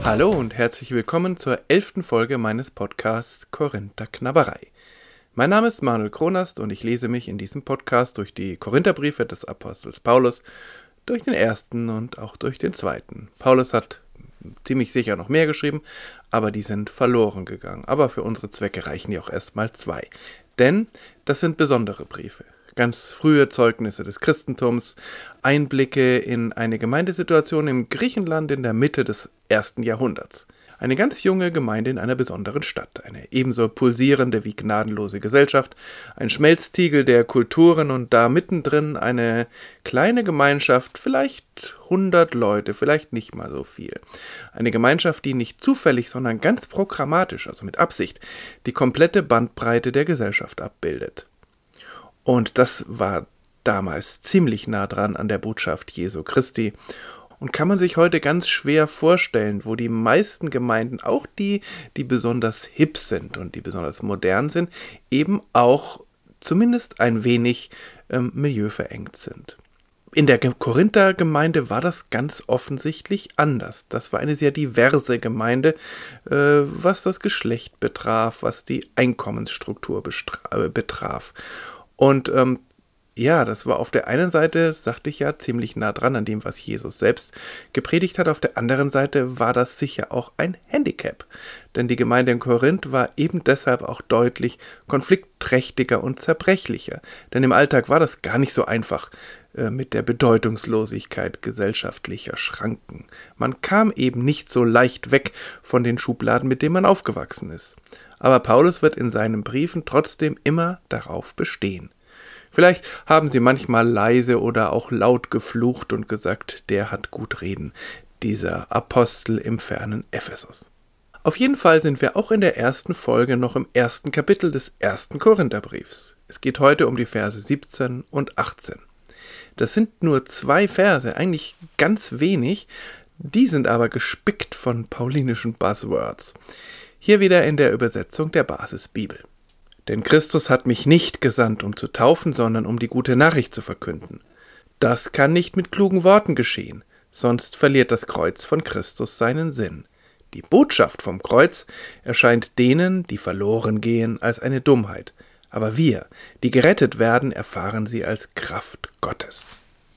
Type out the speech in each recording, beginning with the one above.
Hallo und herzlich willkommen zur 11. Folge meines Podcasts Korinther Knabberei. Mein Name ist Manuel Kronast und ich lese mich in diesem Podcast durch die Korintherbriefe des Apostels Paulus, durch den ersten und auch durch den zweiten. Paulus hat ziemlich sicher noch mehr geschrieben, aber die sind verloren gegangen. Aber für unsere Zwecke reichen ja auch erstmal 2. Denn das sind besondere Briefe. Ganz frühe Zeugnisse des Christentums, Einblicke in eine Gemeindesituation im Griechenland in der Mitte des 1. Jahrhunderts. Eine ganz junge Gemeinde in einer besonderen Stadt, eine ebenso pulsierende wie gnadenlose Gesellschaft, ein Schmelztiegel der Kulturen und da mittendrin eine kleine Gemeinschaft, vielleicht 100 Leute, vielleicht nicht mal so viel. Eine Gemeinschaft, die nicht zufällig, sondern ganz programmatisch, also mit Absicht, die komplette Bandbreite der Gesellschaft abbildet. Und das war damals ziemlich nah dran an der Botschaft Jesu Christi. Und kann man sich heute ganz schwer vorstellen, wo die meisten Gemeinden, auch die besonders hip sind und die besonders modern sind, eben auch zumindest ein wenig milieuverengt sind. In der Korinther-Gemeinde war das ganz offensichtlich anders. Das war eine sehr diverse Gemeinde, was das Geschlecht betraf, was die Einkommensstruktur betraf. Und das war auf der einen Seite, sagte ich ja, ziemlich nah dran an dem, was Jesus selbst gepredigt hat. Auf der anderen Seite war das sicher auch ein Handicap. Denn die Gemeinde in Korinth war eben deshalb auch deutlich konfliktträchtiger und zerbrechlicher. Denn im Alltag war das gar nicht so einfach mit der Bedeutungslosigkeit gesellschaftlicher Schranken. Man kam eben nicht so leicht weg von den Schubladen, mit denen man aufgewachsen ist. Aber Paulus wird in seinen Briefen trotzdem immer darauf bestehen. Vielleicht haben sie manchmal leise oder auch laut geflucht und gesagt, der hat gut reden, dieser Apostel im fernen Ephesus. Auf jeden Fall sind wir auch in der ersten Folge noch im ersten Kapitel des ersten Korintherbriefs. Es geht heute um die Verse 17 und 18. Das sind nur 2 Verse, eigentlich ganz wenig, die sind aber gespickt von paulinischen Buzzwords. Hier wieder in der Übersetzung der Basisbibel. Denn Christus hat mich nicht gesandt, um zu taufen, sondern um die gute Nachricht zu verkünden. Das kann nicht mit klugen Worten geschehen, sonst verliert das Kreuz von Christus seinen Sinn. Die Botschaft vom Kreuz erscheint denen, die verloren gehen, als eine Dummheit. Aber wir, die gerettet werden, erfahren sie als Kraft Gottes.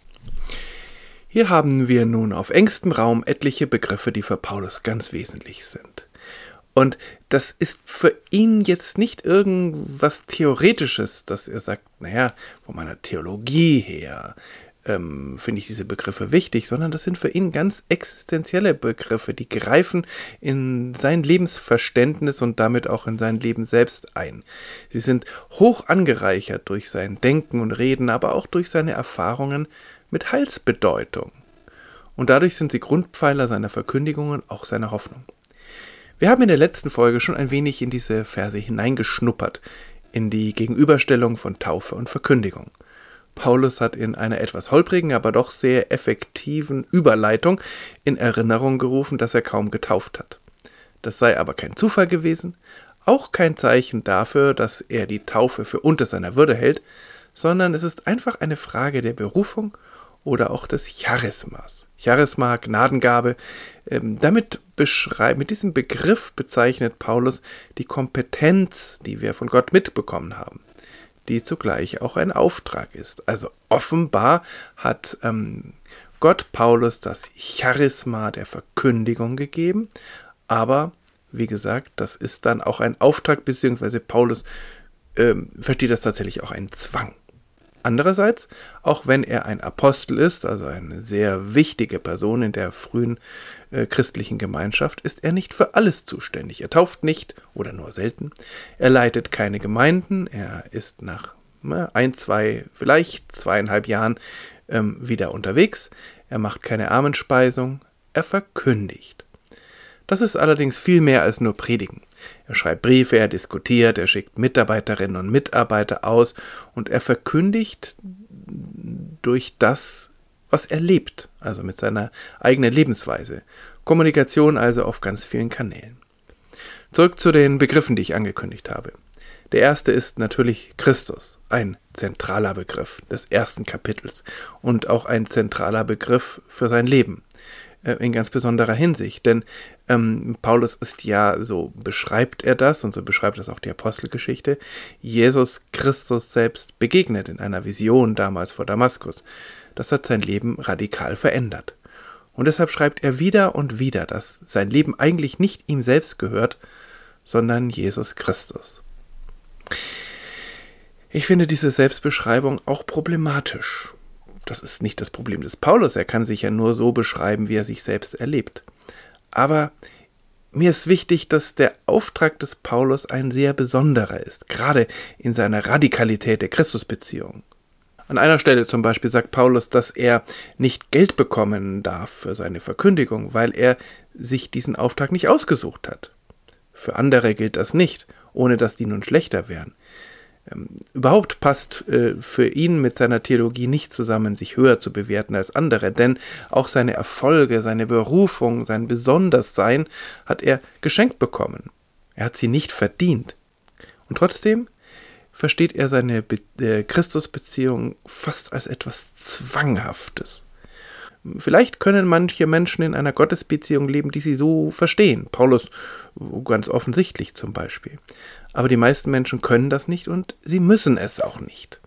Hier haben wir nun auf engstem Raum etliche Begriffe, die für Paulus ganz wesentlich sind. Und das ist für ihn jetzt nicht irgendwas Theoretisches, dass er sagt, von meiner Theologie her finde ich diese Begriffe wichtig, sondern das sind für ihn ganz existenzielle Begriffe, die greifen in sein Lebensverständnis und damit auch in sein Leben selbst ein. Sie sind hoch angereichert durch sein Denken und Reden, aber auch durch seine Erfahrungen mit Heilsbedeutung. Und dadurch sind sie Grundpfeiler seiner Verkündigung und auch seiner Hoffnung. Wir haben in der letzten Folge schon ein wenig in diese Verse hineingeschnuppert, in die Gegenüberstellung von Taufe und Verkündigung. Paulus hat in einer etwas holprigen, aber doch sehr effektiven Überleitung in Erinnerung gerufen, dass er kaum getauft hat. Das sei aber kein Zufall gewesen, auch kein Zeichen dafür, dass er die Taufe für unter seiner Würde hält, sondern es ist einfach eine Frage der Berufung oder auch des Charismas. Charisma, Gnadengabe, mit diesem Begriff bezeichnet Paulus die Kompetenz, die wir von Gott mitbekommen haben, die zugleich auch ein Auftrag ist. Also offenbar hat Gott Paulus das Charisma der Verkündigung gegeben, aber wie gesagt, das ist dann auch ein Auftrag, beziehungsweise Paulus versteht das tatsächlich auch einen Zwang. Andererseits, auch wenn er ein Apostel ist, also eine sehr wichtige Person in der frühen christlichen Gemeinschaft, ist er nicht für alles zuständig. Er tauft nicht oder nur selten. Er leitet keine Gemeinden. Er ist nach 2,5 Jahren wieder unterwegs. Er macht keine Armenspeisung. Er verkündigt. Das ist allerdings viel mehr als nur Predigen. Er schreibt Briefe, er diskutiert, er schickt Mitarbeiterinnen und Mitarbeiter aus und er verkündigt durch das, was er lebt, also mit seiner eigenen Lebensweise. Kommunikation also auf ganz vielen Kanälen. Zurück zu den Begriffen, die ich angekündigt habe. Der erste ist natürlich Christus, ein zentraler Begriff des ersten Kapitels und auch ein zentraler Begriff für sein Leben. in ganz besonderer Hinsicht. Denn Paulus ist ja, so beschreibt er das und so beschreibt das auch die Apostelgeschichte, Jesus Christus selbst begegnet in einer Vision damals vor Damaskus. Das hat sein Leben radikal verändert. Und deshalb schreibt er wieder und wieder, dass sein Leben eigentlich nicht ihm selbst gehört, sondern Jesus Christus. Ich finde diese Selbstbeschreibung auch problematisch. Das ist nicht das Problem des Paulus, er kann sich ja nur so beschreiben, wie er sich selbst erlebt. Aber mir ist wichtig, dass der Auftrag des Paulus ein sehr besonderer ist, gerade in seiner Radikalität der Christusbeziehung. An einer Stelle zum Beispiel sagt Paulus, dass er nicht Geld bekommen darf für seine Verkündigung, weil er sich diesen Auftrag nicht ausgesucht hat. Für andere gilt das nicht, ohne dass die nun schlechter wären. Überhaupt passt für ihn mit seiner Theologie nicht zusammen, sich höher zu bewerten als andere, denn auch seine Erfolge, seine Berufung, sein Besonderssein hat er geschenkt bekommen. Er hat sie nicht verdient. Und trotzdem versteht er seine Christusbeziehung fast als etwas Zwanghaftes. Vielleicht können manche Menschen in einer Gottesbeziehung leben, die sie so verstehen. Paulus ganz offensichtlich zum Beispiel. Aber die meisten Menschen können das nicht und sie müssen es auch nicht.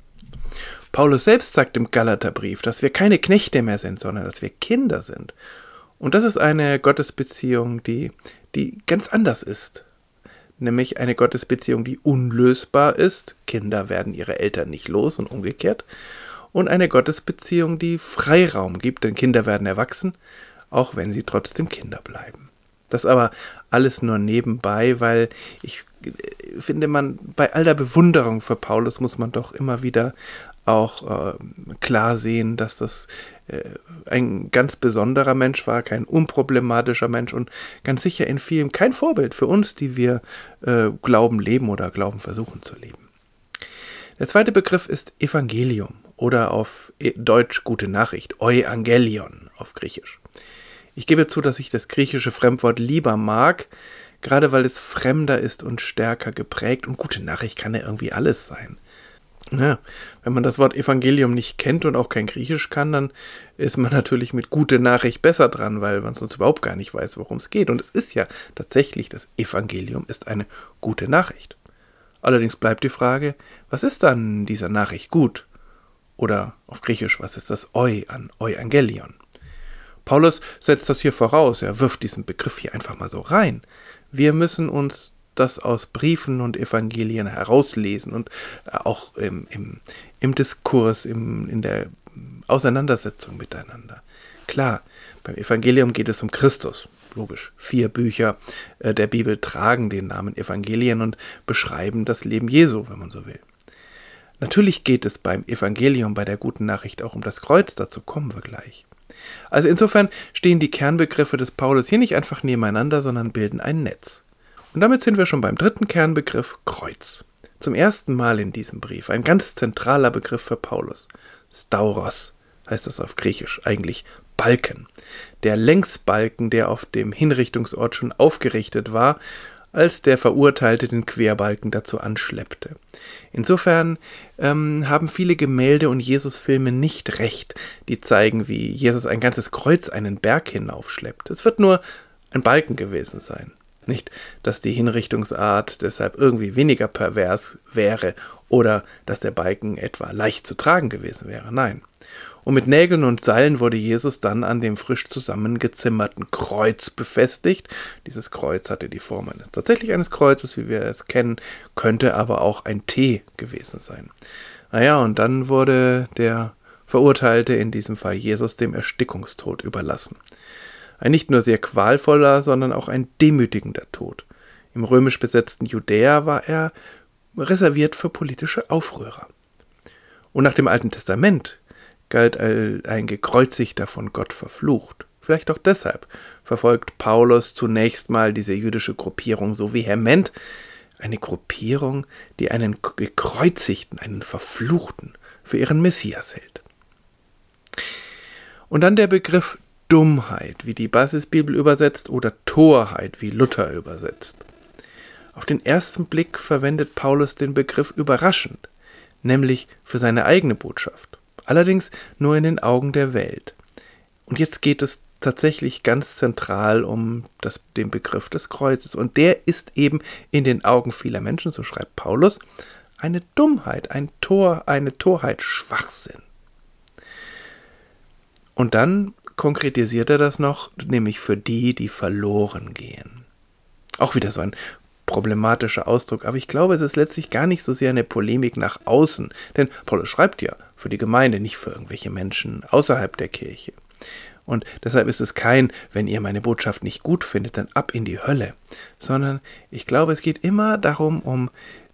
Paulus selbst sagt im Galaterbrief, dass wir keine Knechte mehr sind, sondern dass wir Kinder sind. Und das ist eine Gottesbeziehung, die ganz anders ist. Nämlich eine Gottesbeziehung, die unlösbar ist. Kinder werden ihre Eltern nicht los und umgekehrt. Und eine Gottesbeziehung, die Freiraum gibt, denn Kinder werden erwachsen, auch wenn sie trotzdem Kinder bleiben. Das aber alles nur nebenbei, weil ich finde, bei all der Bewunderung für Paulus muss man doch immer wieder auch klar sehen, dass das ein ganz besonderer Mensch war, kein unproblematischer Mensch und ganz sicher in vielem kein Vorbild für uns, die wir Glauben leben oder Glauben versuchen zu leben. Der zweite Begriff ist Evangelium oder auf Deutsch gute Nachricht, Euangelion auf Griechisch. Ich gebe zu, dass ich das griechische Fremdwort lieber mag, gerade weil es fremder ist und stärker geprägt und gute Nachricht kann ja irgendwie alles sein. Ja, wenn man das Wort Evangelium nicht kennt und auch kein Griechisch kann, dann ist man natürlich mit gute Nachricht besser dran, weil man sonst überhaupt gar nicht weiß, worum es geht. Und es ist ja tatsächlich, das Evangelium ist eine gute Nachricht. Allerdings bleibt die Frage, was ist dann dieser Nachricht gut? Oder auf Griechisch, was ist das Euangelion? Paulus setzt das hier voraus, er wirft diesen Begriff hier einfach mal so rein. Wir müssen uns das aus Briefen und Evangelien herauslesen und auch im Diskurs, in der Auseinandersetzung miteinander. Klar, beim Evangelium geht es um Christus. Logisch, 4 Bücher der Bibel tragen den Namen Evangelien und beschreiben das Leben Jesu, wenn man so will. Natürlich geht es beim Evangelium, bei der guten Nachricht auch um das Kreuz, dazu kommen wir gleich. Also insofern stehen die Kernbegriffe des Paulus hier nicht einfach nebeneinander, sondern bilden ein Netz. Und damit sind wir schon beim dritten Kernbegriff, Kreuz. Zum ersten Mal in diesem Brief, ein ganz zentraler Begriff für Paulus. Stauros heißt das auf Griechisch, eigentlich Balken. Der Längsbalken, der auf dem Hinrichtungsort schon aufgerichtet war, als der Verurteilte den Querbalken dazu anschleppte. Insofern haben viele Gemälde und Jesus-Filme nicht recht, die zeigen, wie Jesus ein ganzes Kreuz einen Berg hinaufschleppt. Es wird nur ein Balken gewesen sein. Nicht, dass die Hinrichtungsart deshalb irgendwie weniger pervers wäre oder dass der Balken etwa leicht zu tragen gewesen wäre. Nein. Und mit Nägeln und Seilen wurde Jesus dann an dem frisch zusammengezimmerten Kreuz befestigt. Dieses Kreuz hatte die Form eines Kreuzes, wie wir es kennen, könnte aber auch ein T gewesen sein. Naja, und dann wurde der Verurteilte, in diesem Fall Jesus, dem Erstickungstod überlassen. Ein nicht nur sehr qualvoller, sondern auch ein demütigender Tod. Im römisch besetzten Judäa war er reserviert für politische Aufrührer. Und nach dem Alten Testament galt ein Gekreuzigter von Gott verflucht. Vielleicht auch deshalb verfolgt Paulus zunächst mal diese jüdische Gruppierung so vehement. Eine Gruppierung, die einen Gekreuzigten, einen Verfluchten für ihren Messias hält. Und dann der Begriff Dummheit, wie die Basisbibel übersetzt, oder Torheit, wie Luther übersetzt. Auf den ersten Blick verwendet Paulus den Begriff überraschend, nämlich für seine eigene Botschaft. Allerdings nur in den Augen der Welt. Und jetzt geht es tatsächlich ganz zentral um den Begriff des Kreuzes. Und der ist eben in den Augen vieler Menschen, so schreibt Paulus, eine Dummheit, eine Torheit, Schwachsinn. Und dann konkretisiert er das noch, nämlich für die, die verloren gehen. Auch wieder so ein problematischer Ausdruck, aber ich glaube, es ist letztlich gar nicht so sehr eine Polemik nach außen, denn Paulus schreibt ja für die Gemeinde, nicht für irgendwelche Menschen außerhalb der Kirche. Und deshalb ist es kein, wenn ihr meine Botschaft nicht gut findet, dann ab in die Hölle, sondern ich glaube, es geht immer darum, um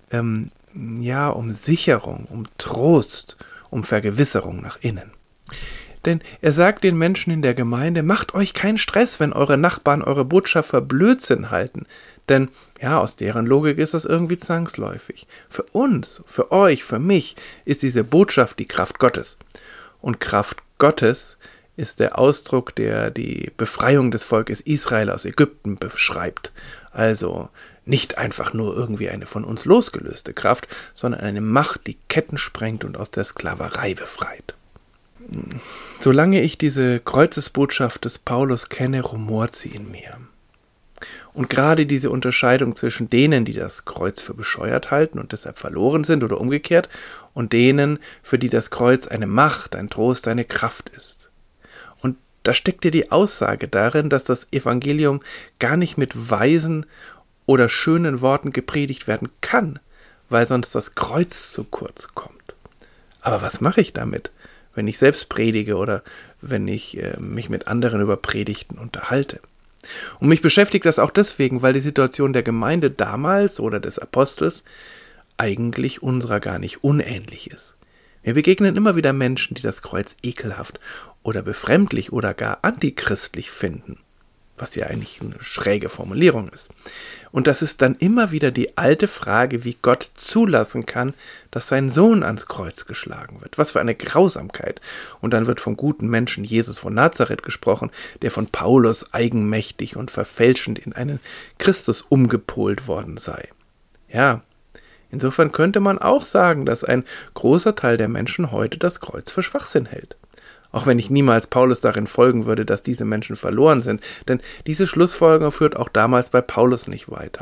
Sicherung, um Trost, um Vergewisserung nach innen. Denn er sagt den Menschen in der Gemeinde, macht euch keinen Stress, wenn eure Nachbarn eure Botschaft für Blödsinn halten. Denn, aus deren Logik ist das irgendwie zwangsläufig. Für uns, für euch, für mich ist diese Botschaft die Kraft Gottes. Und Kraft Gottes ist der Ausdruck, der die Befreiung des Volkes Israel aus Ägypten beschreibt. Also nicht einfach nur irgendwie eine von uns losgelöste Kraft, sondern eine Macht, die Ketten sprengt und aus der Sklaverei befreit. Solange ich diese Kreuzesbotschaft des Paulus kenne, rumort sie in mir. Und gerade diese Unterscheidung zwischen denen, die das Kreuz für bescheuert halten und deshalb verloren sind oder umgekehrt, und denen, für die das Kreuz eine Macht, ein Trost, eine Kraft ist. Und da steckt ja die Aussage darin, dass das Evangelium gar nicht mit weisen oder schönen Worten gepredigt werden kann, weil sonst das Kreuz zu kurz kommt. Aber was mache ich damit, wenn ich selbst predige oder wenn ich mich mit anderen über Predigten unterhalte? Und mich beschäftigt das auch deswegen, weil die Situation der Gemeinde damals oder des Apostels eigentlich unserer gar nicht unähnlich ist. Wir begegnen immer wieder Menschen, die das Kreuz ekelhaft oder befremdlich oder gar antichristlich finden, was ja eigentlich eine schräge Formulierung ist. Und das ist dann immer wieder die alte Frage, wie Gott zulassen kann, dass sein Sohn ans Kreuz geschlagen wird. Was für eine Grausamkeit. Und dann wird vom guten Menschen Jesus von Nazareth gesprochen, der von Paulus eigenmächtig und verfälschend in einen Christus umgepolt worden sei. Ja, insofern könnte man auch sagen, dass ein großer Teil der Menschen heute das Kreuz für Schwachsinn hält. Auch wenn ich niemals Paulus darin folgen würde, dass diese Menschen verloren sind, denn diese Schlussfolgerung führt auch damals bei Paulus nicht weiter.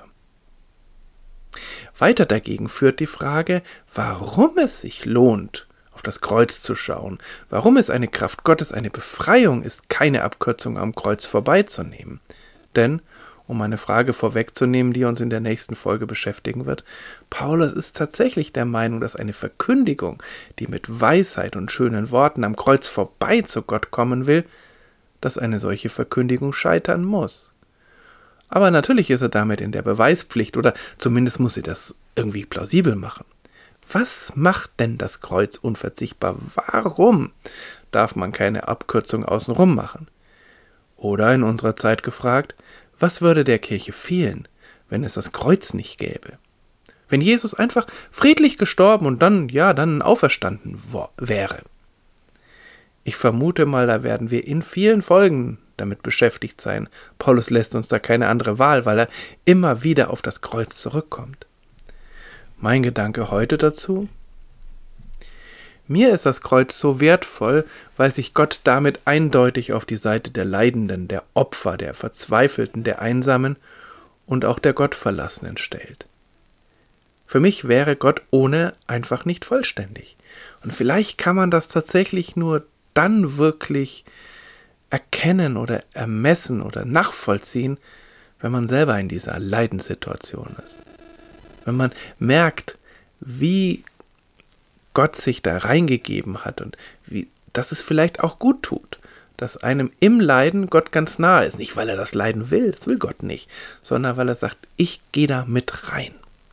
Weiter dagegen führt die Frage, warum es sich lohnt, auf das Kreuz zu schauen, warum es eine Kraft Gottes, eine Befreiung ist, keine Abkürzung am Kreuz vorbeizunehmen. Denn, um eine Frage vorwegzunehmen, die uns in der nächsten Folge beschäftigen wird, Paulus ist tatsächlich der Meinung, dass eine Verkündigung, die mit Weisheit und schönen Worten am Kreuz vorbei zu Gott kommen will, dass eine solche Verkündigung scheitern muss. Aber natürlich ist er damit in der Beweispflicht, oder zumindest muss sie das irgendwie plausibel machen. Was macht denn das Kreuz unverzichtbar? Warum darf man keine Abkürzung außenrum machen? Oder in unserer Zeit gefragt, was würde der Kirche fehlen, wenn es das Kreuz nicht gäbe? Wenn Jesus einfach friedlich gestorben und dann auferstanden wäre. Ich vermute mal, da werden wir in vielen Folgen damit beschäftigt sein. Paulus lässt uns da keine andere Wahl, weil er immer wieder auf das Kreuz zurückkommt. Mein Gedanke heute dazu: Mir ist das Kreuz so wertvoll, weil sich Gott damit eindeutig auf die Seite der Leidenden, der Opfer, der Verzweifelten, der Einsamen und auch der Gottverlassenen stellt. Für mich wäre Gott ohne einfach nicht vollständig. Und vielleicht kann man das tatsächlich nur dann wirklich erkennen oder ermessen oder nachvollziehen, wenn man selber in dieser Leidenssituation ist. Wenn man merkt, wie Gott sich da reingegeben hat und dass es vielleicht auch gut tut, dass einem im Leiden Gott ganz nahe ist. Nicht, weil er das Leiden will, das will Gott nicht, sondern weil er sagt, ich gehe da mit rein.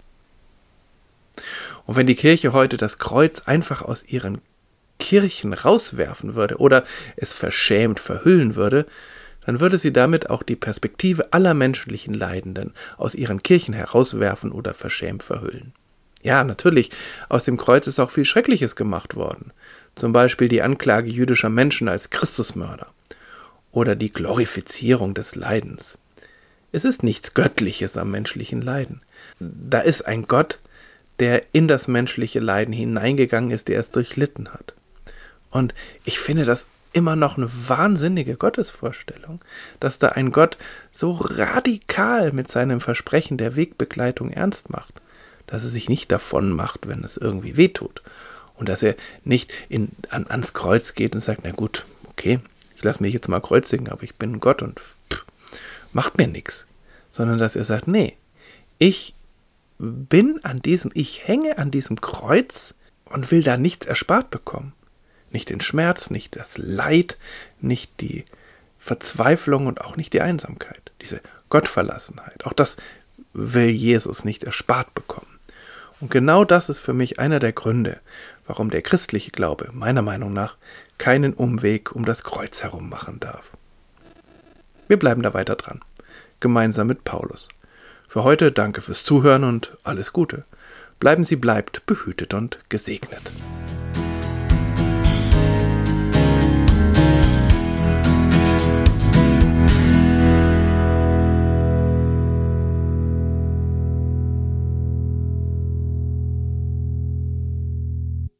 Und wenn die Kirche heute das Kreuz einfach aus ihren Kirchen rauswerfen würde oder es verschämt verhüllen würde, dann würde sie damit auch die Perspektive aller menschlichen Leidenden aus ihren Kirchen herauswerfen oder verschämt verhüllen. Ja, natürlich, aus dem Kreuz ist auch viel Schreckliches gemacht worden. Zum Beispiel die Anklage jüdischer Menschen als Christusmörder oder die Glorifizierung des Leidens. Es ist nichts Göttliches am menschlichen Leiden. Da ist ein Gott, der in das menschliche Leiden hineingegangen ist, der es durchlitten hat. Und ich finde das immer noch eine wahnsinnige Gottesvorstellung, dass da ein Gott so radikal mit seinem Versprechen der Wegbegleitung ernst macht, dass er sich nicht davon macht, wenn es irgendwie wehtut. Und dass er nicht ans Kreuz geht und sagt, na gut, okay, ich lasse mich jetzt mal kreuzigen, aber ich bin Gott und macht mir nichts. Sondern dass er sagt, nee, ich hänge an diesem Kreuz und will da nichts erspart bekommen. Nicht den Schmerz, nicht das Leid, nicht die Verzweiflung und auch nicht die Einsamkeit. Diese Gottverlassenheit. Auch das will Jesus nicht erspart bekommen. Und genau das ist für mich einer der Gründe, warum der christliche Glaube meiner Meinung nach keinen Umweg um das Kreuz herum machen darf. Wir bleiben da weiter dran, gemeinsam mit Paulus. Für heute danke fürs Zuhören und alles Gute. Bleibt behütet und gesegnet.